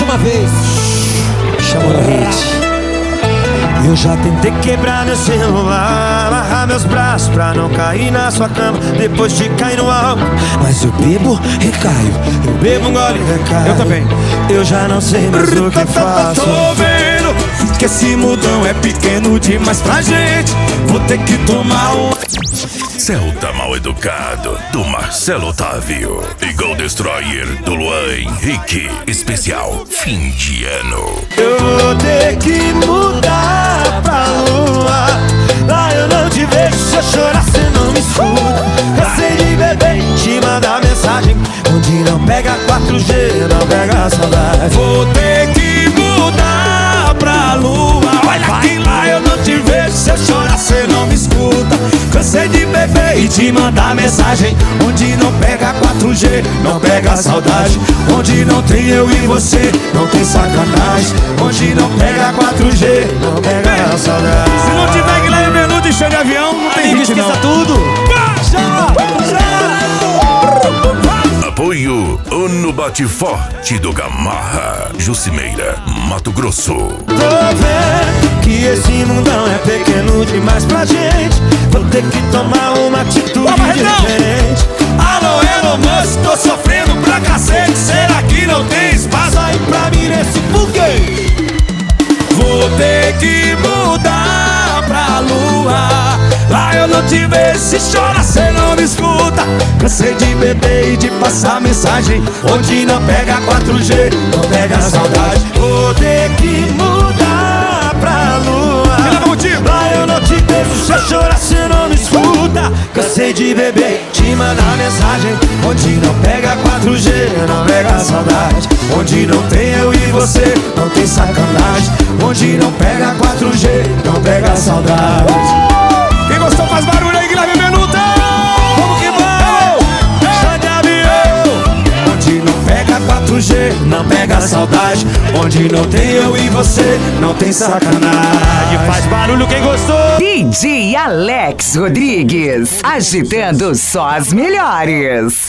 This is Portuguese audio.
uma vez. Chamou no hit. Eu já tentei quebrar meu celular, amarrar meus braços pra não cair na sua cama depois de cair no álcool. Mas eu bebo, recaio, eu bebo um gole e recaio. Eu também. Eu já não sei mais o que faço. Tô vendo que esse mudão é pequeno demais pra gente. Vou ter que tomar um... Celta Mal Educado, do Marcelo Otávio. E Gol Destroyer, do Luan Henrique. Especial fim de ano. Eu vou ter que mudar pra lua. Lá eu não te vejo, se eu chorar cê não me escuta. Cansei de beber, te mandar mensagem onde não pega 4G, não pega a saudade. Vou ter que mudar pra lua. Olha que lá eu não te vejo, se eu chorar cê não me escuta. Cansei de beber e te mandar mensagem onde não pega 4G, não pega a saudade. Onde não tem eu e você, não tem sacanagem. Onde não pega 4G, Não pega a saudade. se não tiver Guilherme Menu de cheio de avião, não tem Amigo, hit não. esqueça tudo. Apoio Ono Bate Forte do Gamarra, Jucimeira, Mato Grosso. Tô vendo que esse mundão é pequeno demais pra gente. Vou ter que tomar uma atitude diferente. Alô, Elon Musk, tô sofrendo pra cacete. Será que não tem espaço aí pra mim nesse foguete? Vou ter que mudar pra lua. Lá eu não te vejo, se chora cê não me escuta. Cansei de beber e de passar mensagem onde não pega 4G, não pega a saudade. Vou ter que mudar pra lua. Lá eu não te vejo, se eu chorar cê não me escuta. Cansei de beber, te mandar mensagem onde não pega 4G, não pega a saudade. Onde não tem eu e você, não tem sacanagem. Onde não pega 4G, não pega a saudade. Quem gostou faz barulho aí, Guilherme Menuta! Vamos que vamos! Chá de avião! Onde não pega 4G, não pega a saudade. Onde não tem eu e você, não tem sacanagem. Faz barulho quem gostou. DJ Alex Rodrigues, agitando só as melhores.